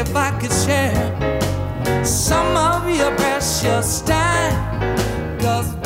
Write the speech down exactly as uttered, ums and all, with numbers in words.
if I could share some of your precious time. 'Cause